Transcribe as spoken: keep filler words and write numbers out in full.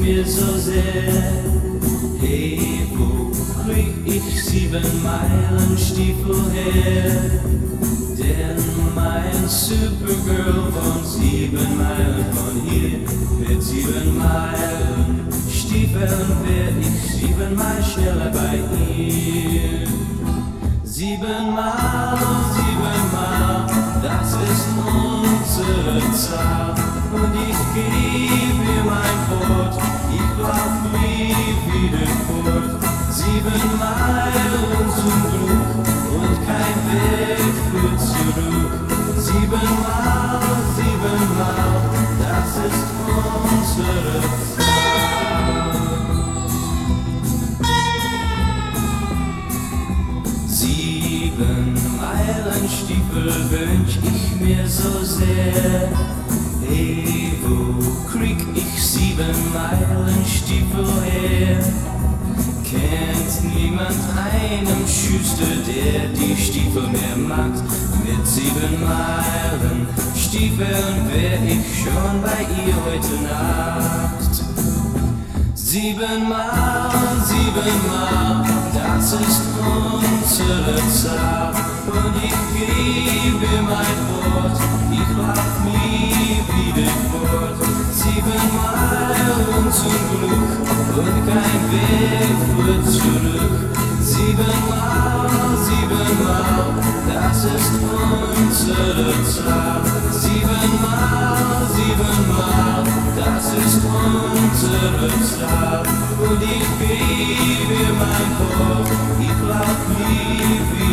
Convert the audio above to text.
mir so sehr. Hey, wo krieg ich sieben Meilen Stiefel her? Denn mein Supergirl wohnt sieben Meilen von hier. Mit sieben Meilen Stiefeln wär ich siebenmal schneller bei ihr. Siebenmal, siebenmal, das ist unsere Zahl. Und ich geb ihr mein Wort, ich lauf nie wieder fort. Sieben Meilen zum Glück und kein Weg führt zurück. Siebenmal, siebenmal, das ist unsere Zahl. Sieben Meilenstiefel wünsch ich mir so sehr. Hey, wo krieg ich sieben Meilenstiefel her? Kennt niemand einen Schuster, der die Stiefel mehr macht? Mit sieben Meilen Stiefeln wär ich schon bei ihr heute Nacht. Siebenmal, siebenmal, das ist unsere Zahl. Und ich gebe mein Wort, ich lauf nie wieder fort. Siebenmal und zum Glück und kein Weg führt zurück. Siebenmal, siebenmal, das ist unsere Zahl. Siebenmal, siebenmal, das ist unsere Zahl. Und ich gebe mein Wort, ich lauf nie wieder.